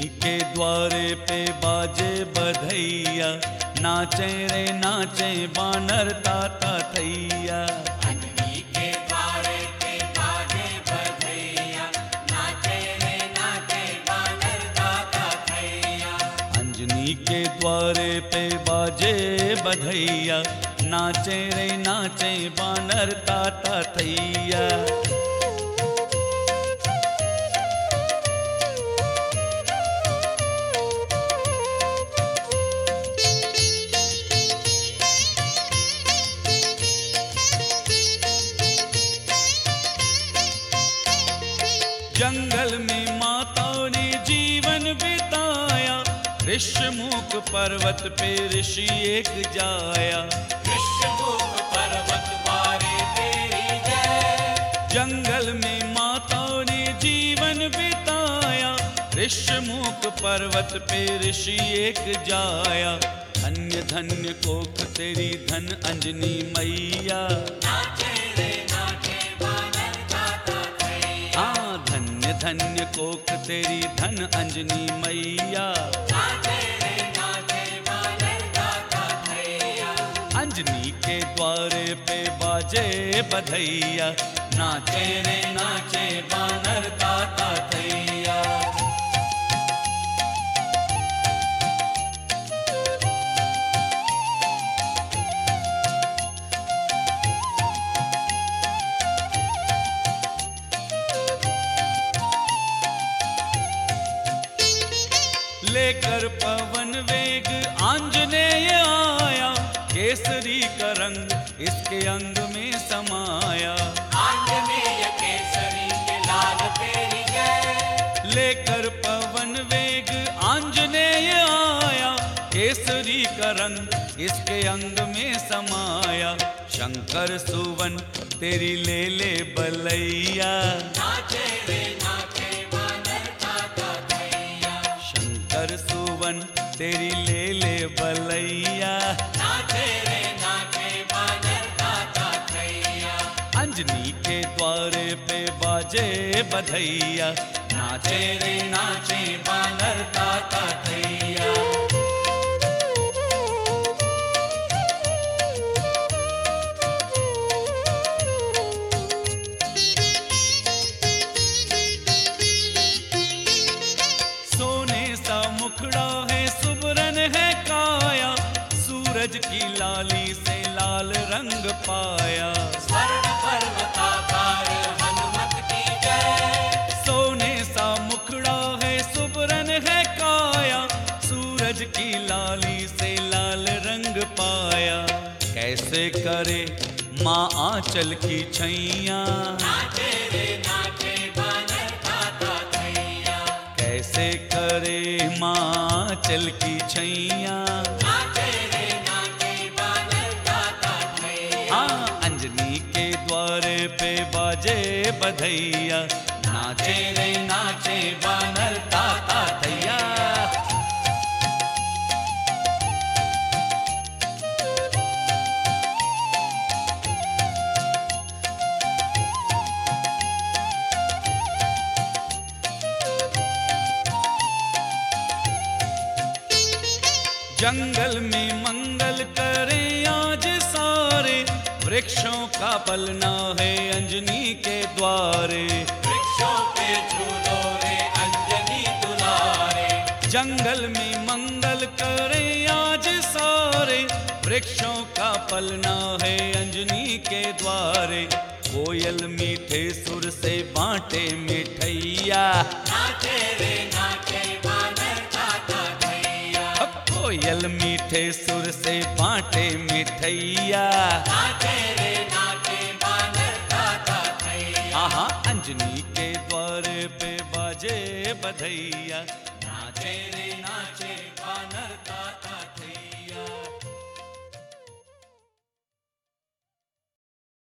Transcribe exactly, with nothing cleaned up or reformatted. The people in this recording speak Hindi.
अंजनी के द्वारे पे बाजे बधैया, नाचे रे नाचे बानर ताता थैया। अंजनी के द्वारे पे बाजे बधैया, नाचे रे नाचे बानर ताता थैया। अंजनी के द्वारे पे बाजे बधैया, नाचे रे नाचे बानर ताता थैया। जंगल में माताओं ने जीवन बिताया, ऋषमुख पर्वत पे ऋषि एक जाया। ऋषमुख पर्वत वारे तेरी जय। जंगल में माताओं ने जीवन बिताया, ऋषमुख पर्वत पे ऋषि एक जाया। धन्य धन्य कोख तेरी धन अंजनी मैया, नाचे रे नाचे बानर ताता थैया। हाँ धन्य धन्य कोख तेरी धन अंजनी मैया, नाचे रे नाचे बानर ताता थैया। अंजनी के द्वारे पे बाजे बधैया, नाचे रे नाचे बानर ताता थैया। लेकर पवन वेग आंजनेय आया, केसरी का रंग इसके अंग में समाया। आंजनेय केसरी के लाल तेरी जय। लेकर पवन वेग आंजनेय आया, केसरी का रंग इसके अंग में समाया। शंकर सुवन तेरी ले ले बलैया, नाचे रे नाचे बानर ताता थैया। शंकर सुवन तेरी ले ले बलैया। नाचे रे नाचे बानर ताता थैया। अंजनी के द्वारे पे बाजे बधैया, नाचे रे नाचे बानर ताता थैया। सोने सा मुखड़ा है सुबरन है काया, सूरज की लाली से लाल रंग पाया। स्वर्ण पर्वताकार हनुमत की जय। सोने सा मुखड़ा है सुबरन है काया, सूरज की लाली से लाल रंग पाया। कैसे करे माँ आंचल की छैया, नाचे रे नाचे बानर ताता थैया। कैसे करे माँ आंचल की छैया। नाचे रे नाचे बानर ताता थैया। हाँ अंजनी के द्वारे पे बाजे बधैया, नाचे रे नाचे बानर ताता थैया। जंगल में मंगल करे आज सारे, वृक्षों का पलना है अंजनी के द्वारे। वृक्षों पे झूलो रे अंजनी दुलारे। जंगल में मंगल करे आज सारे, वृक्षों का पलना है अंजनी के द्वारे। कोयल मीठे सुर से बांटे मिठैया, नाचे रे नाचे बानर ताता थैया। कोयल मीठे सुर से बांटे मिठैया। नाचे रे नाचे बानर ताता थैया। हाँ अंजनी के द्वारे पे बाजे बधैया, नाचे रे नाचे बानर ताता।